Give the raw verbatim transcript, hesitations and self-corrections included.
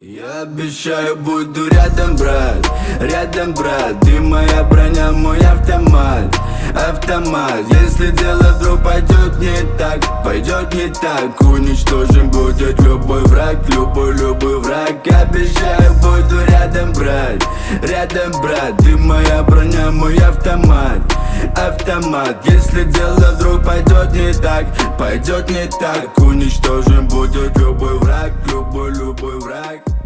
Я обещаю, буду рядом, брат, рядом, брат. Ты моя броня, мой автомат, автомат. Если дело вдруг пойдет не так, пойдет не так, уничтожим будет любой враг, любой, любой враг. Обещаю, буду рядом, брат, рядом, брат. Ты моя броня, мой автомат, автомат. Если дело вдруг пойдет не так, пойдет не так, уничтожим будет любой враг, любой, любой враг.